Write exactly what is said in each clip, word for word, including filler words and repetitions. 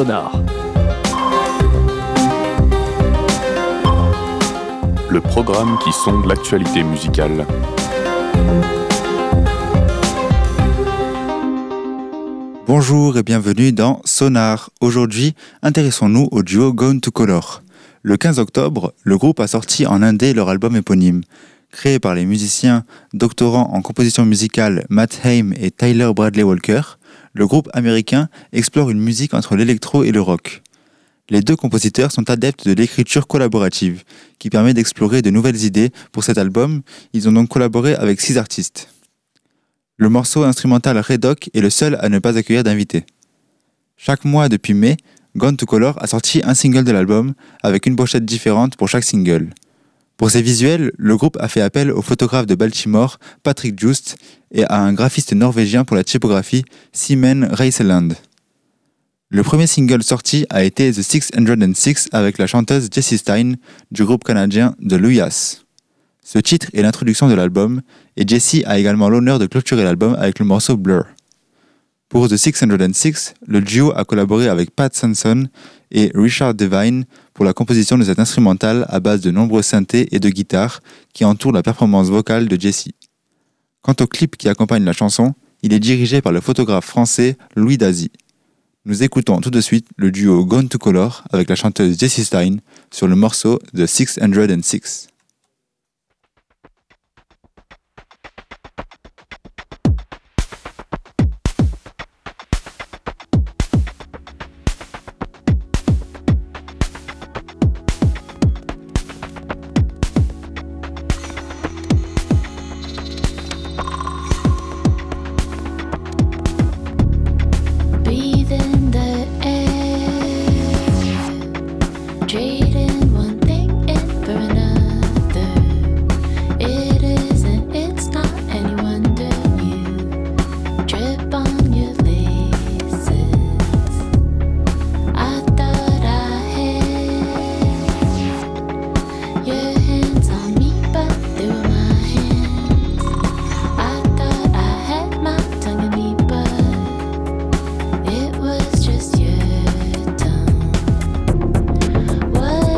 Sonar. Le programme qui sonde l'actualité musicale. Bonjour et bienvenue dans Sonar. Aujourd'hui, intéressons-nous au duo Gone to Color. Le quinze octobre, le groupe a sorti en indé leur album éponyme. Créé par les musiciens doctorants en composition musicale Matt Haim et Tyler Bradley Walker, le groupe américain explore une musique entre l'électro et le rock. Les deux compositeurs sont adeptes de l'écriture collaborative, qui permet d'explorer de nouvelles idées. Pour cet album, ils ont donc collaboré avec six artistes. Le morceau instrumental Redoc est le seul à ne pas accueillir d'invités. Chaque mois depuis mai, Gone to Color a sorti un single de l'album, avec une pochette différente pour chaque single. Pour ses visuels, le groupe a fait appel au photographe de Baltimore, Patrick Just, et à un graphiste norvégien pour la typographie, Simen Reiseland. Le premier single sorti a été The six cent six avec la chanteuse Jessie Stein du groupe canadien The Luyas. Ce titre est l'introduction de l'album, et Jessie a également l'honneur de clôturer l'album avec le morceau Blur. Pour The six cent six, le duo a collaboré avec Pat Sanson et Richard Devine pour la composition de cet instrumental à base de nombreux synthés et de guitares qui entourent la performance vocale de Jessie. Quant au clip qui accompagne la chanson, il est dirigé par le photographe français Louis Dazy. Nous écoutons tout de suite le duo Gone to Color avec la chanteuse Jessie Stein sur le morceau The six cent six. Trading one thing in for another. What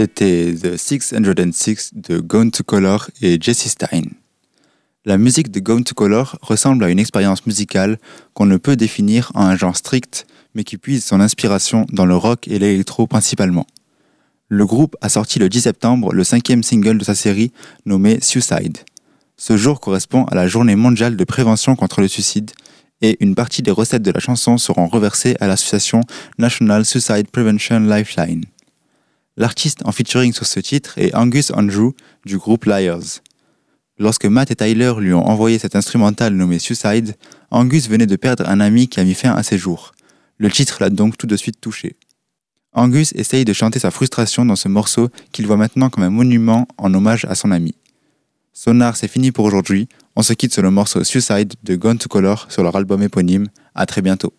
C'était The six cent six de Gone to Color et Jesse Stein. La musique de Gone to Color ressemble à une expérience musicale qu'on ne peut définir en un genre strict, mais qui puise son inspiration dans le rock et l'électro principalement. Le groupe a sorti le dix septembre le cinquième single de sa série nommé Suicide. Ce jour correspond à la journée mondiale de prévention contre le suicide et une partie des recettes de la chanson seront reversées à l'association National Suicide Prevention Lifeline. L'artiste en featuring sur ce titre est Angus Andrew du groupe Liars. Lorsque Matt et Tyler lui ont envoyé cet instrumental nommé Suicide, Angus venait de perdre un ami qui a mis fin à ses jours. Le titre l'a donc tout de suite touché. Angus essaye de chanter sa frustration dans ce morceau qu'il voit maintenant comme un monument en hommage à son ami. Sonar, c'est fini pour aujourd'hui. On se quitte sur le morceau Suicide de Gone to Color sur leur album éponyme. À très bientôt.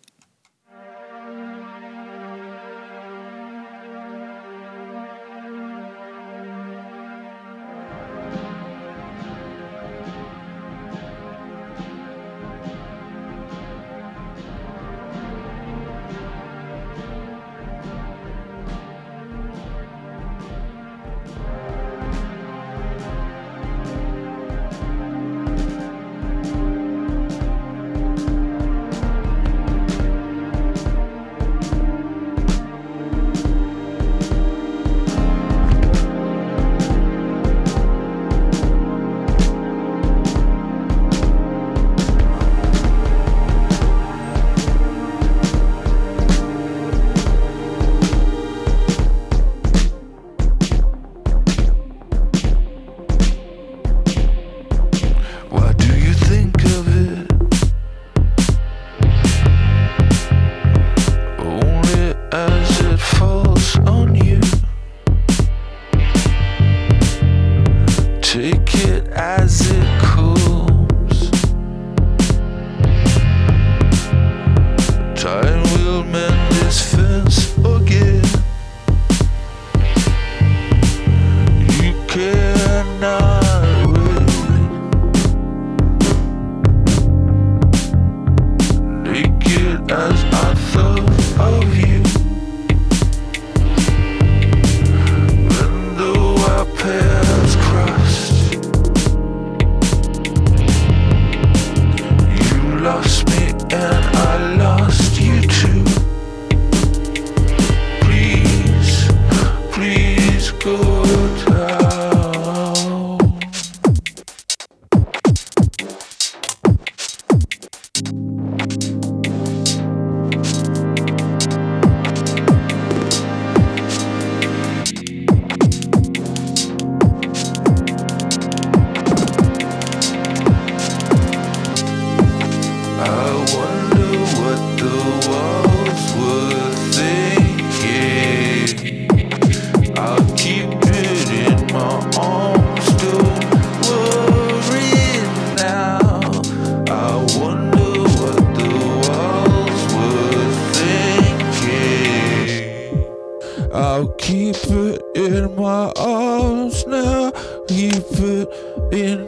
I'll keep it in my arms now. Keep it in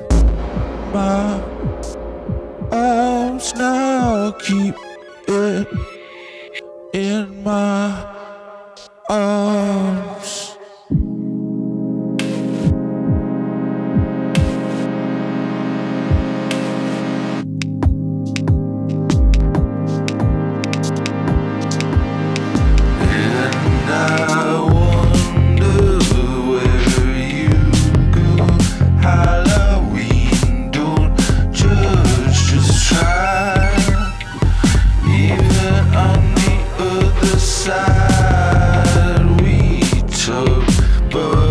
my arms now. Keep it in my arms. Side we took, but